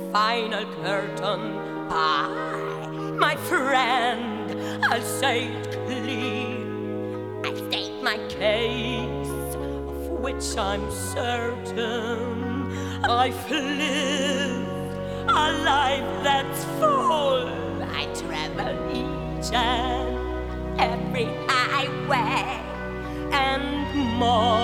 final curtain. Bye, my friend, I'll say it clear. I state my case, of which I'm certain. I've lived a life that's full. I travel each and every highway and more.